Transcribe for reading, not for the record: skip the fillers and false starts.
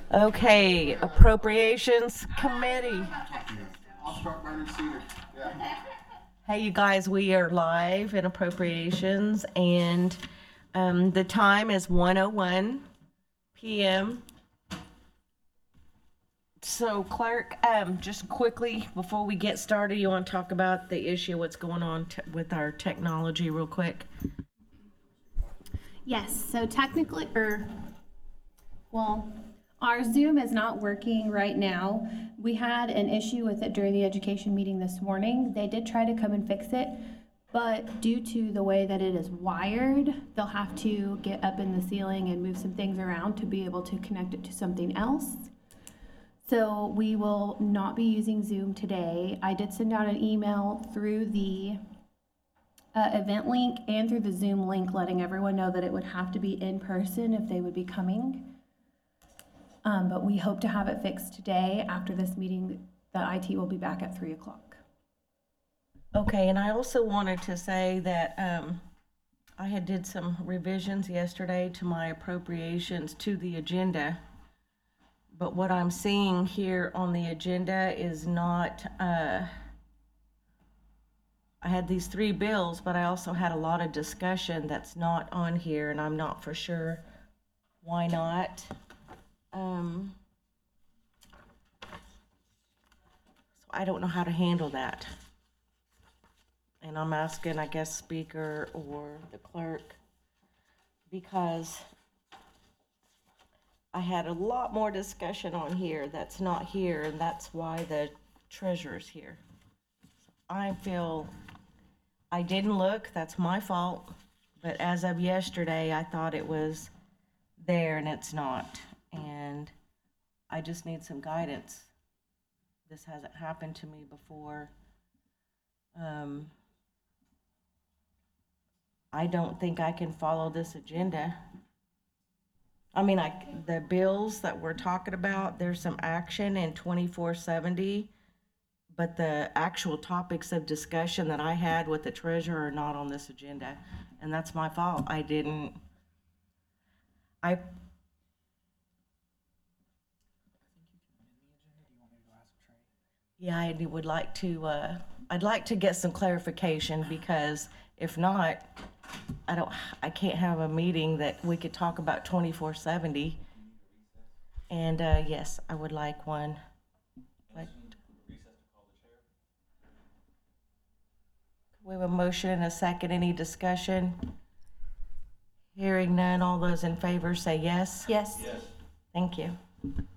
Okay, Appropriations Committee. I'll start by Cedar. Yeah. Hey, you guys, we are live in Appropriations, and the time is 1:01 p.m. So, Clerk, just quickly before we get started, you want to talk about the issue, what's going on with our technology, real quick? Yes, so technically, our Zoom is not working right now. We had an issue with it during the education meeting this morning. They did try to come and fix it, but due to the way that it is wired, they'll have to get up in the ceiling and move some things around to be able to connect it to something else. So we will not be using Zoom today. I did send out an email through the event link and through the Zoom link letting everyone know that it would have to be in person if they would be coming. But we hope to have it fixed today. After this meeting, the IT will be back at 3:00. Okay, and I also wanted to say that I had did some revisions yesterday to my appropriations to the agenda. But what I'm seeing here on the agenda is not, I had these 3 bills, but I also had a lot of discussion that's not on here, and I'm not for sure why not. So I don't know how to handle that. And I'm asking, I guess, Speaker or the clerk, because I had a lot more discussion on here that's not here, and that's why the treasurer's here. I feel I didn't look, that's my fault, but as of yesterday, I thought it was there and it's not. And I just need some guidance. This hasn't happened to me before. I don't think I can follow this agenda. I mean, the bills that we're talking about, there's some action in 2470, but the actual topics of discussion that I had with the treasurer are not on this agenda, and that's my fault. Yeah, I would like to, I'd like to get some clarification, because if not, I can't have a meeting that we could talk about 2470. And, yes, I would like one. We have a motion and a second. Any discussion? Hearing none, all those in favor say yes. Yes. Thank you.